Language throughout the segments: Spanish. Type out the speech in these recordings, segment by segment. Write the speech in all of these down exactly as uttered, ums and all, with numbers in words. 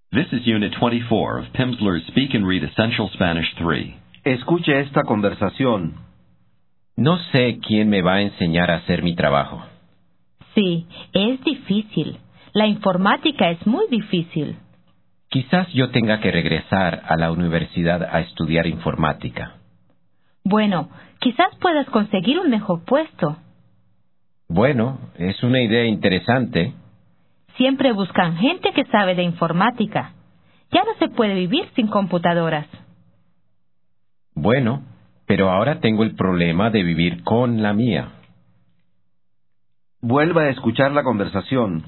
This is Unit twenty-four of Pimsleur's Speak and Read Essential Spanish three. Escuche esta conversación. No sé quién me va a enseñar a hacer mi trabajo. Sí, es difícil. La informática es muy difícil. Quizás yo tenga que regresar a la universidad a estudiar informática. Bueno, quizás puedas conseguir un mejor puesto. Bueno, es una idea interesante. Siempre buscan gente que sabe de informática. Ya no se puede vivir sin computadoras. Bueno, pero ahora tengo el problema de vivir con la mía. Vuelva a escuchar la conversación.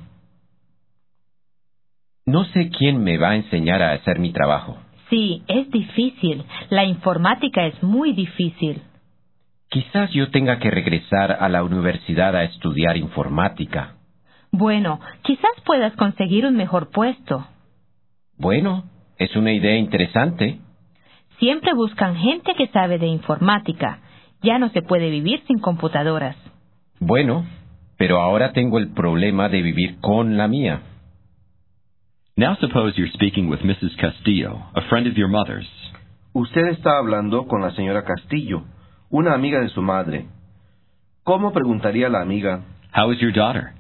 No sé quién me va a enseñar a hacer mi trabajo. Sí, es difícil. La informática es muy difícil. Quizás yo tenga que regresar a la universidad a estudiar informática. Bueno, quizás puedas conseguir un mejor puesto. Bueno, es una idea interesante. Siempre buscan gente que sabe de informática. Ya no se puede vivir sin computadoras. Bueno, pero ahora tengo el problema de vivir con la mía. Now suppose you're speaking with Missus Castillo, a friend of your mother's. Usted está hablando con la señora Castillo, una amiga de su madre. ¿Cómo preguntaría la amiga? How is your daughter?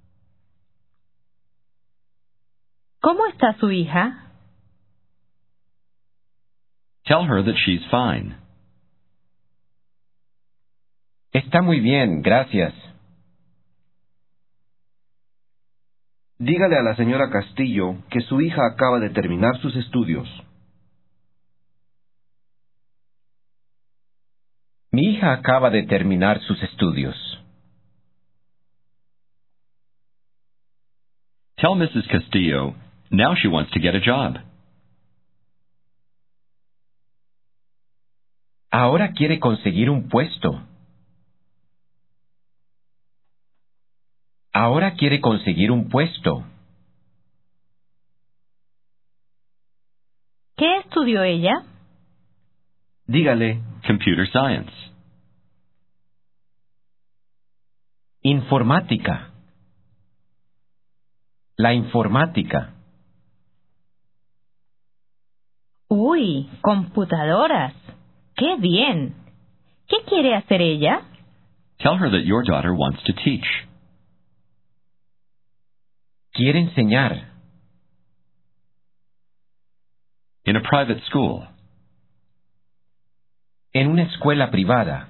¿Cómo está su hija? Tell her that she's fine. Está muy bien, gracias. Dígale a la señora Castillo que su hija acaba de terminar sus estudios. Mi hija acaba de terminar sus estudios. Tell Missus Castillo, now she wants to get a job. Ahora quiere conseguir un puesto. Ahora quiere conseguir un puesto. ¿Qué estudió ella? Dígale, Computer science. Informática. La informática. Uy, computadoras. ¡Qué bien! ¿Qué quiere hacer ella? Tell her that your daughter wants to teach. Quiere enseñar. In a private school. En una escuela privada.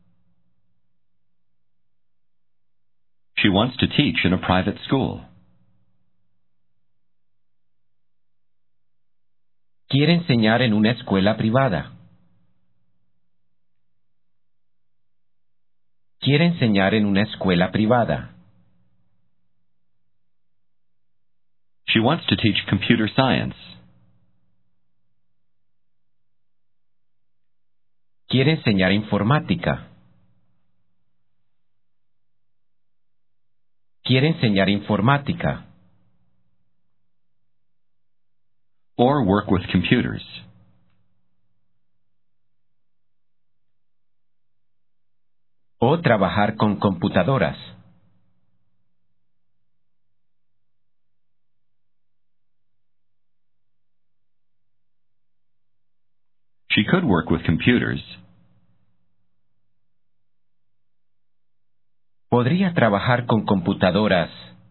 She wants to teach in a private school. Quiere enseñar en una escuela privada. Quiere enseñar en una escuela privada. She wants to teach computer science. Quiere enseñar informática. Quiere enseñar informática. Or work with computers. O trabajar con computadoras. She could work with computers. Podría trabajar con computadoras.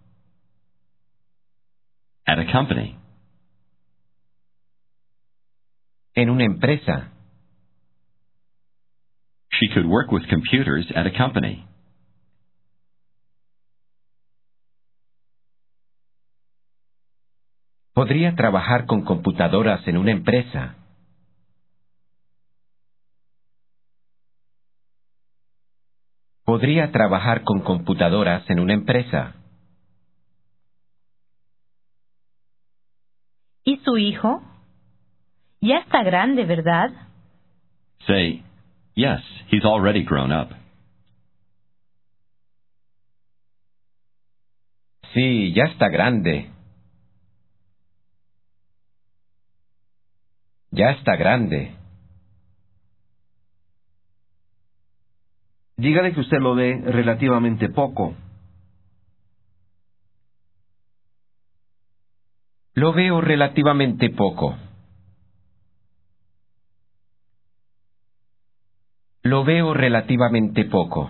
At a company. En una empresa. She could work with computers at a company. Podría trabajar con computadoras en una empresa. Podría trabajar con computadoras en una empresa. ¿Y su hijo? Ya está grande, ¿verdad? Say, yes, he's already grown up. Sí, ya está grande. Ya está grande. dígale que usted lo ve relativamente poco. Lo veo relativamente poco. Lo veo relativamente poco.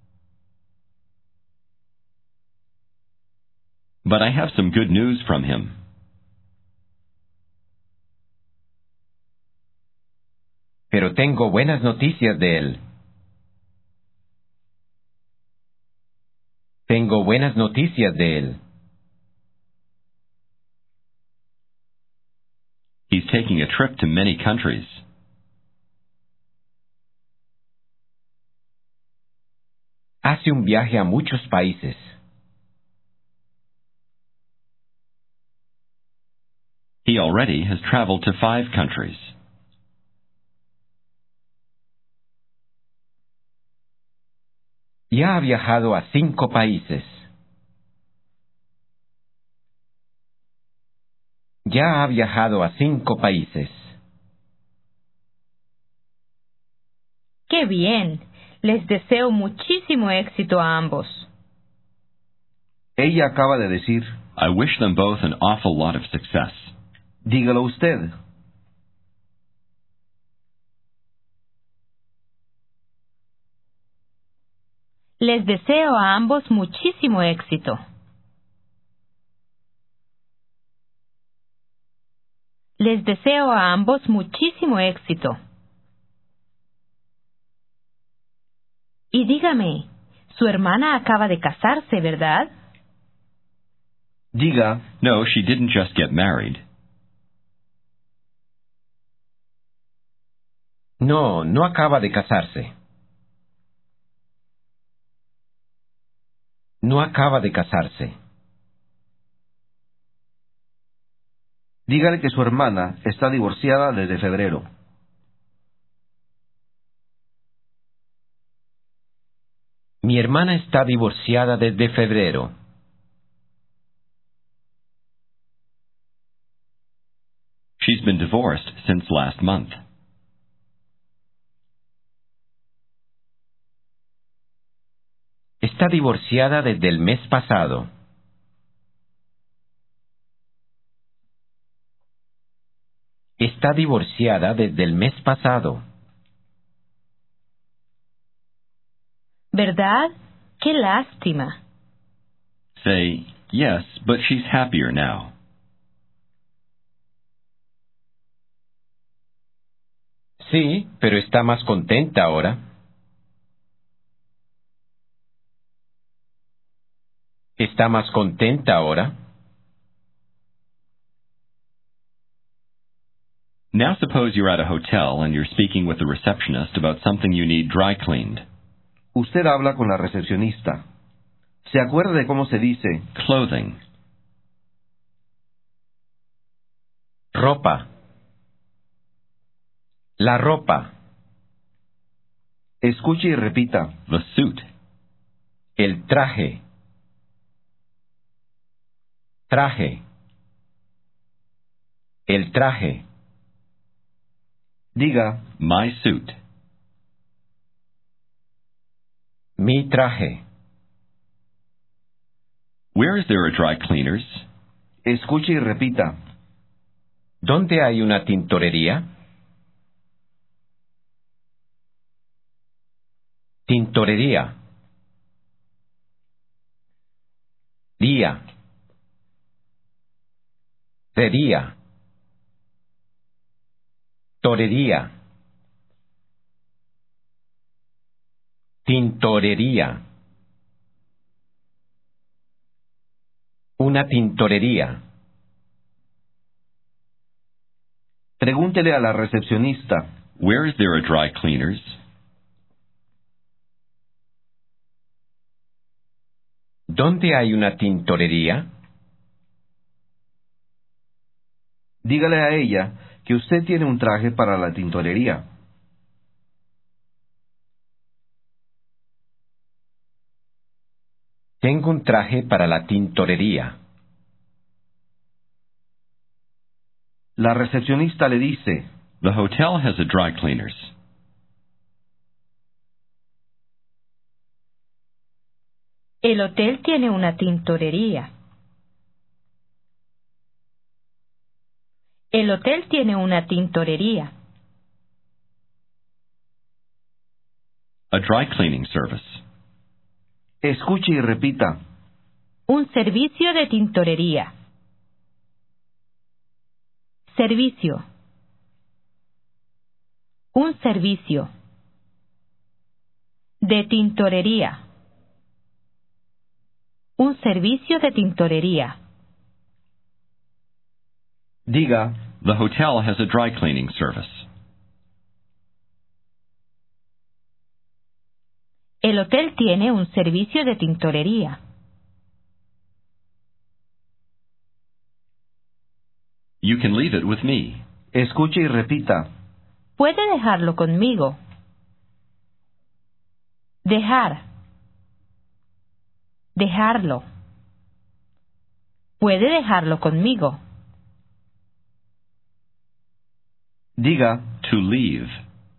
But I have some good news from him. Pero tengo buenas noticias de él. Tengo buenas noticias de él. He's taking a trip to many countries. Hace un viaje a muchos países. He already has traveled to five countries. Ya ha viajado a cinco países. Ya ha viajado a cinco países. ¡Qué bien! Les deseo muchísimo éxito a ambos. Ella acaba de decir, I wish them both an awful lot of success. dígalo usted. Les deseo a ambos muchísimo éxito. Les deseo a ambos muchísimo éxito. Y dígame, su hermana acaba de casarse, ¿verdad? Diga, No, she didn't just get married. No, no acaba de casarse. No acaba de casarse. dígale que su hermana está divorciada desde febrero. Mi hermana está divorciada desde febrero. She's been divorced since last month. Está divorciada desde el mes pasado. Está divorciada desde el mes pasado. ¿Verdad? ¡Qué lástima! Say, yes, but she's happier now. Sí, pero está más contenta ahora. ¿Está más contenta ahora? Now suppose you're at a hotel and you're speaking with the receptionist about something you need dry cleaned. Usted habla con la recepcionista. ¿Se acuerda de cómo se dice? Clothing. Ropa. La ropa. Escuche y repita. The suit. El traje. Traje. El traje. Diga, My suit. Mi traje. Where is there a dry cleaners? escuche y repita. ¿Dónde hay una tintorería? Tintorería. Día. Tería. Torería. Tintorería. Una tintorería. Pregúntele a la recepcionista. Where is there a dry cleaners? ¿Dónde hay una tintorería? Dígale a ella que usted tiene un traje para la tintorería. Tengo un traje para la tintorería. La recepcionista le dice, The hotel has a dry cleaners. El hotel tiene una tintorería. El hotel tiene una tintorería. A dry cleaning service. Escuche y repita. Un servicio de tintorería. Servicio. Un servicio. De tintorería. Un servicio de tintorería. Diga, The hotel has a dry cleaning service. El hotel tiene un servicio de tintorería. You can leave it with me. escuche y repita. Puede dejarlo conmigo. Dejar. Dejarlo. Puede dejarlo conmigo. Diga, To leave.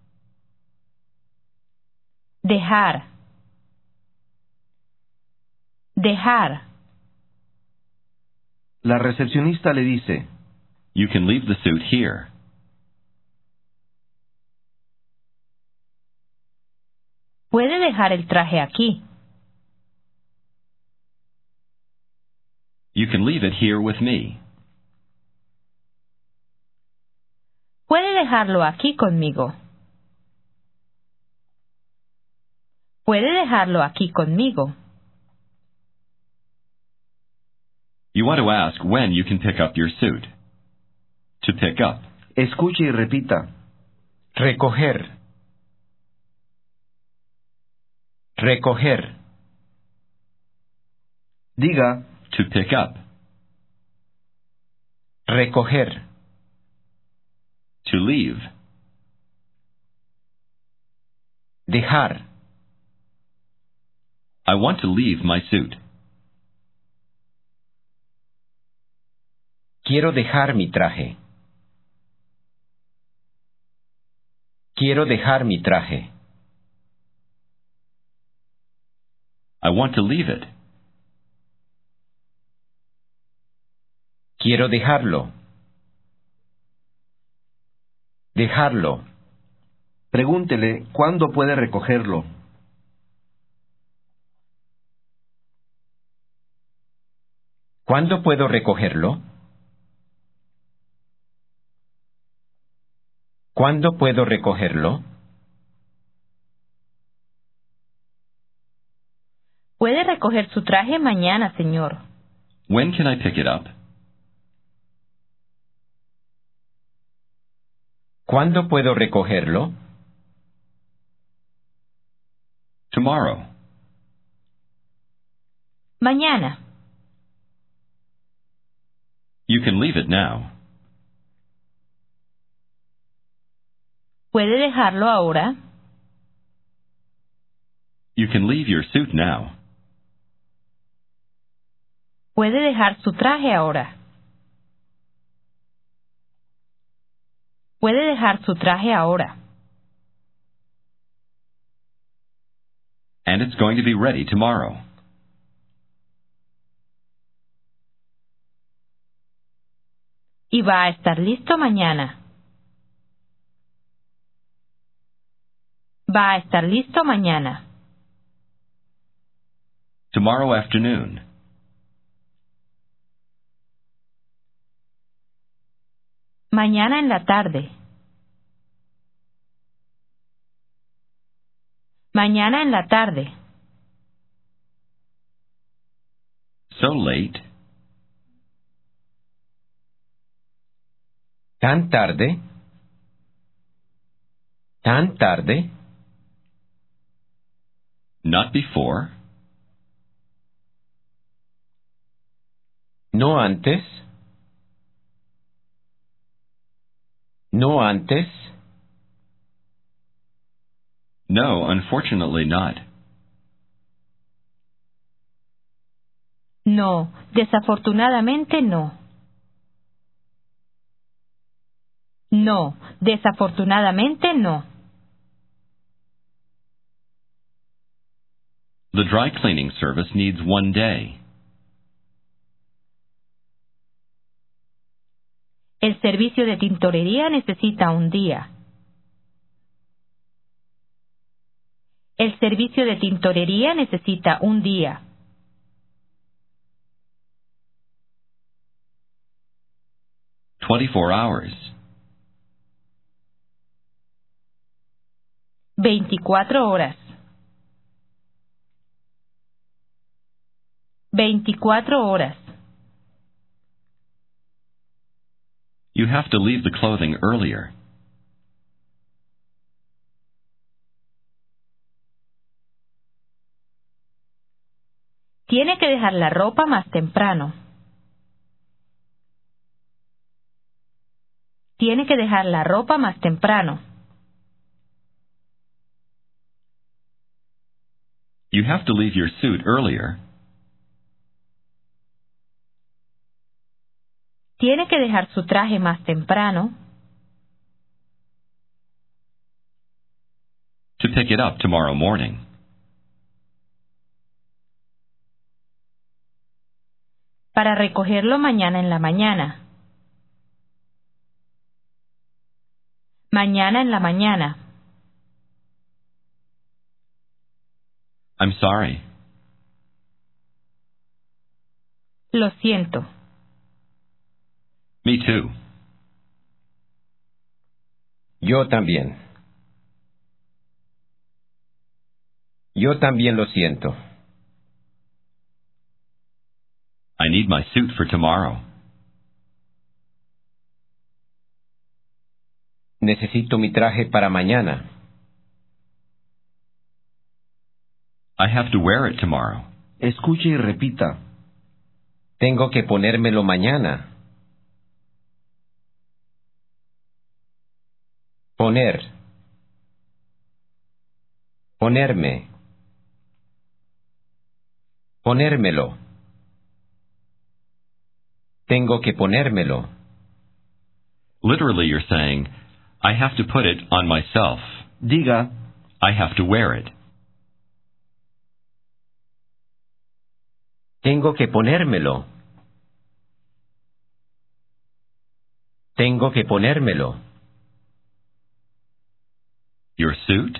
Dejar. Dejar. la recepcionista le dice. You can leave the suit here. Puede dejar el traje aquí. You can leave it here with me. Puede dejarlo aquí conmigo. Puede dejarlo aquí conmigo. You want to ask when you can pick up your suit. To pick up. Escuche y repita. Recoger. Recoger. Diga, To pick up. Recoger. To leave. Dejar. I want to leave my suit. Quiero dejar mi traje. Quiero dejar mi traje. I want to leave it. Quiero dejarlo. Dejarlo. pregúntele cuándo puede recogerlo. ¿Cuándo puedo recogerlo? ¿Cuándo puedo recogerlo? Puede recoger su traje mañana, señor. When can I pick it up? ¿Cuándo puedo recogerlo? Tomorrow. Mañana. You can leave it now. ¿Puede dejarlo ahora? You can leave your suit now. ¿Puede dejar su traje ahora? ¿Puede dejar su traje ahora? And it's going to be ready tomorrow. Y va a estar listo mañana. Va a estar listo mañana. Tomorrow afternoon. Mañana en la tarde. Mañana en la tarde. So late. ¿Tan tarde? ¿Tan tarde? Not before. ¿No antes? ¿No antes? No, unfortunately not. No, desafortunadamente no. No, desafortunadamente no. The dry cleaning service needs one day. El El servicio de tintorería necesita un día. El servicio de tintorería necesita un día. twenty-four hours. Veinticuatro horas. Veinticuatro horas. You have to leave the clothing earlier. Tiene que dejar la ropa más temprano. Tiene que dejar la ropa más temprano. You have to leave your suit earlier. Tiene que dejar su traje más temprano. To pick it up tomorrow morning. Para recogerlo mañana en la mañana. Mañana en la mañana. I'm sorry. Lo siento. Me too. Yo también. Yo también lo siento. I need my suit for tomorrow. Necesito mi traje para mañana. I have to wear it tomorrow. Escuche y repita. Tengo que ponérmelo mañana. Poner. Ponerme. Ponérmelo. Tengo que ponérmelo. Literally, you're saying, I have to put it on myself. Diga, I have to wear it. Tengo que ponérmelo. Tengo que ponérmelo. Your suit?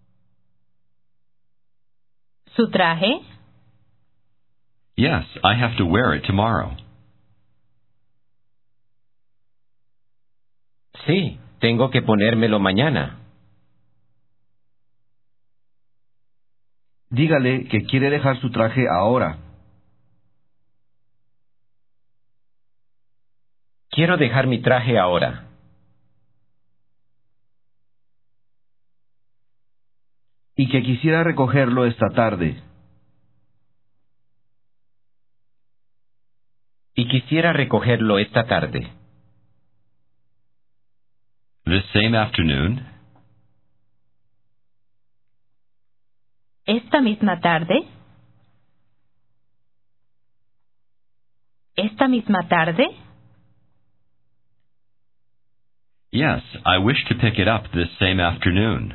¿Su traje? Yes, I have to wear it tomorrow. Sí, tengo que ponérmelo mañana. dígale que quiere dejar su traje ahora. Quiero dejar mi traje ahora. Y que quisiera recogerlo esta tarde. Y quisiera recogerlo esta tarde. This same afternoon? ¿Esta misma tarde? ¿Esta misma tarde? Yes, I wish to pick it up this same afternoon.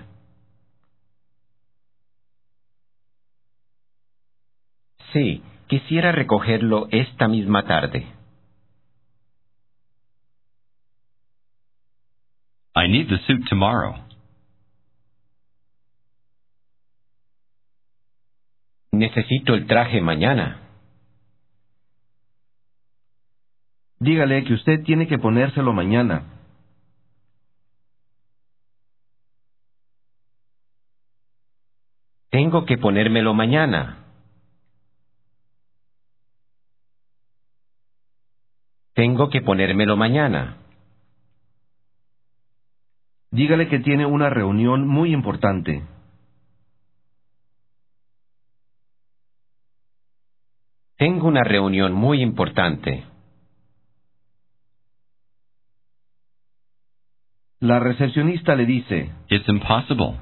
Sí, quisiera recogerlo esta misma tarde. I need the suit tomorrow. Necesito el traje mañana. Dígale que usted tiene que ponérselo mañana. Tengo que ponérmelo mañana. Tengo que ponérmelo mañana. Dígale que tiene una reunión muy importante. Tengo una reunión muy importante. La recepcionista le dice, It's impossible.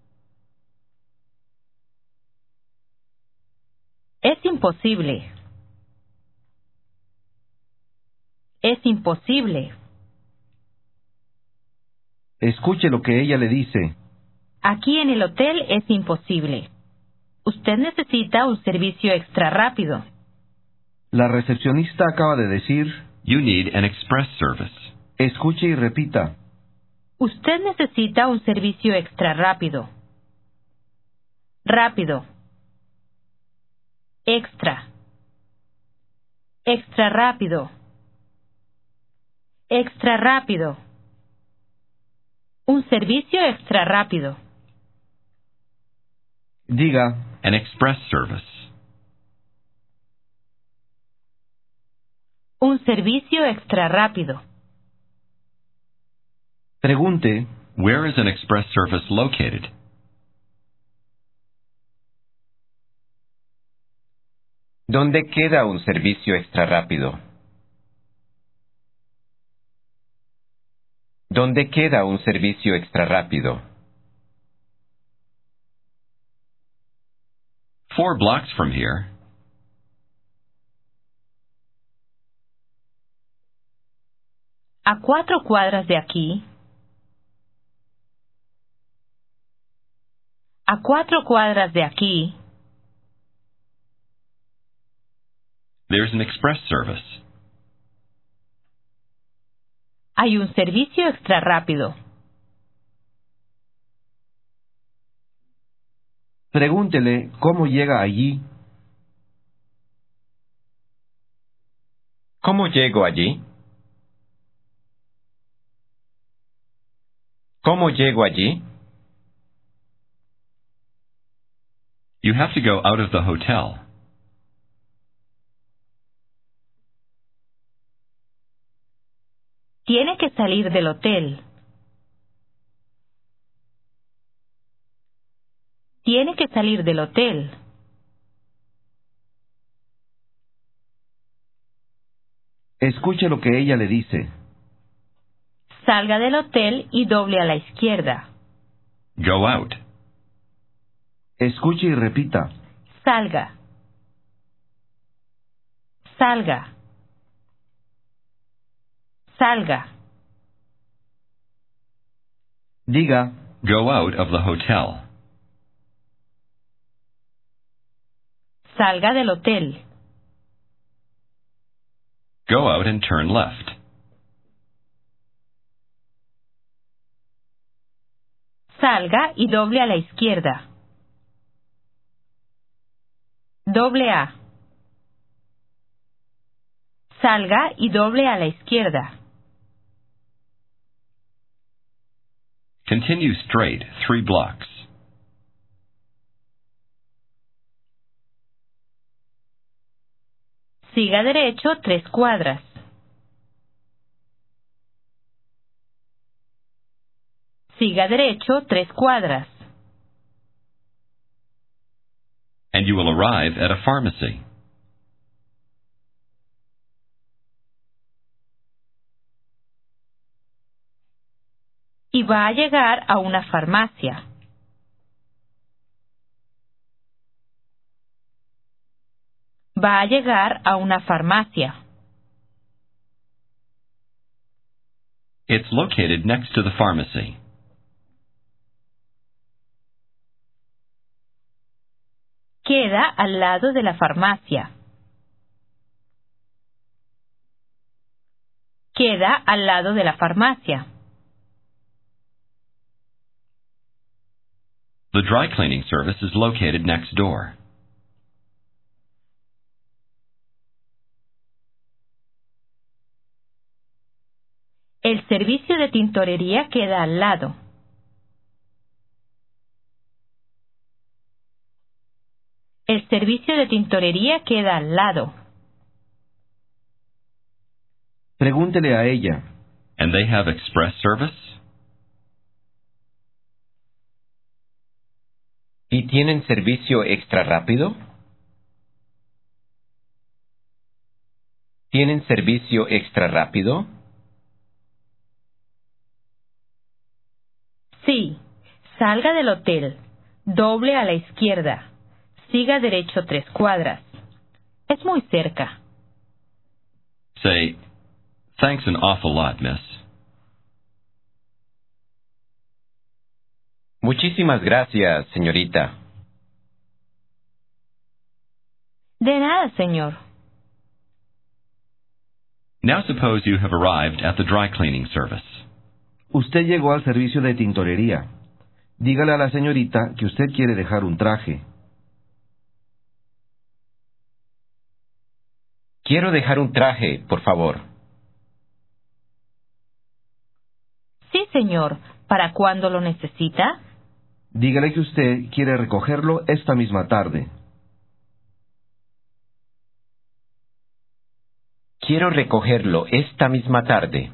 Es imposible. Es imposible. escuche lo que ella le dice. Aquí en el hotel es imposible. Usted necesita un servicio extra rápido. La recepcionista acaba de decir, You need an express service. Escuche y repita. Usted necesita un servicio extra rápido. Rápido. Extra. Extra rápido. Extra rápido. Un servicio extra rápido. Diga, An express service. Un servicio extra rápido. pregunte, Where is an express service located? ¿Dónde queda un servicio extra rápido? ¿Dónde queda un servicio extra rápido? Four blocks from here. A cuatro cuadras de aquí. A cuatro cuadras de aquí. There's an express service. Hay un servicio extra rápido. pregúntele cómo llega allí. ¿Cómo llego allí? ¿Cómo llego allí? You have to go out of the hotel. Tiene que salir del hotel. Tiene que salir del hotel. Escuche lo que ella le dice. Salga del hotel y doble a la izquierda. Go out. Escuche y repita. Salga. Salga. Salga. Diga, Go out of the hotel. Salga del hotel. Go out and turn left. Salga y doble a la izquierda. Doble A. Salga y doble a la izquierda. Continue straight three blocks. Siga derecho tres cuadras. Siga derecho tres cuadras. And you will arrive at a pharmacy. Y va a llegar a una farmacia. Va a llegar a una farmacia. It's located next to the pharmacy. Queda al lado de la farmacia. Queda al lado de la farmacia. The dry cleaning service is located next door. El servicio de tintorería queda al lado. El servicio de tintorería queda al lado. pregúntele a ella. And they have express service? ¿Y tienen servicio extra rápido? ¿Tienen servicio extra rápido? Sí. Salga del hotel. Doble a la izquierda. Siga derecho tres cuadras. Es muy cerca. Say, thanks an awful lot, miss. Muchísimas gracias, señorita. De nada, señor. Now suppose you have arrived at the dry cleaning service. Usted llegó al servicio de tintorería. Dígale a la señorita que usted quiere dejar un traje. Quiero dejar un traje, por favor. Sí, señor. ¿Para cuándo lo necesita? Dígale que usted quiere recogerlo esta misma tarde. Quiero recogerlo esta misma tarde.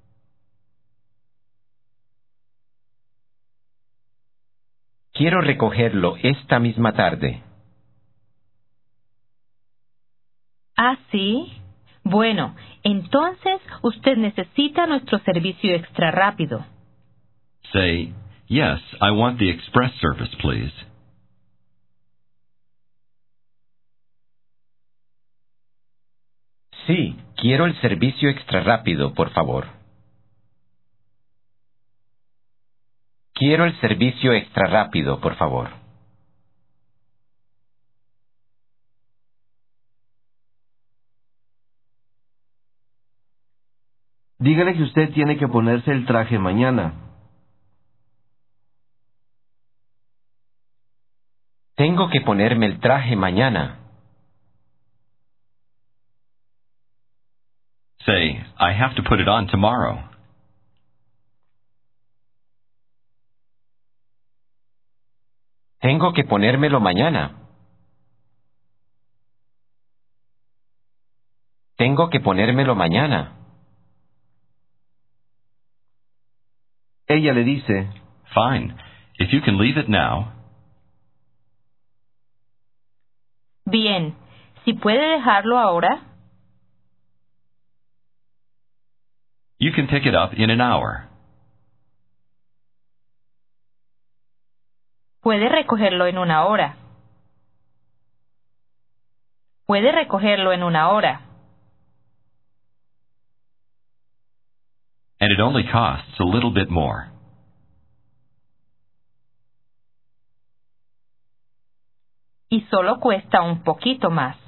Quiero recogerlo esta misma tarde. ¿Ah, sí? Bueno, entonces usted necesita nuestro servicio extra rápido. Say, yes, I want the express service, please. Sí, quiero el servicio extra rápido, por favor. Quiero el servicio extra rápido, por favor. Dígale que usted tiene que ponerse el traje mañana. Tengo que ponerme el traje mañana. Say, I have to put it on tomorrow. Tengo que ponérmelo mañana. Tengo que ponérmelo mañana. Ella le dice, Fine. If you can leave it now. Bien. Si puede dejarlo ahora. You can pick it up in an hour. Puede recogerlo en una hora. Puede recogerlo en una hora. And it only costs a little bit more. Y solo cuesta un poquito más.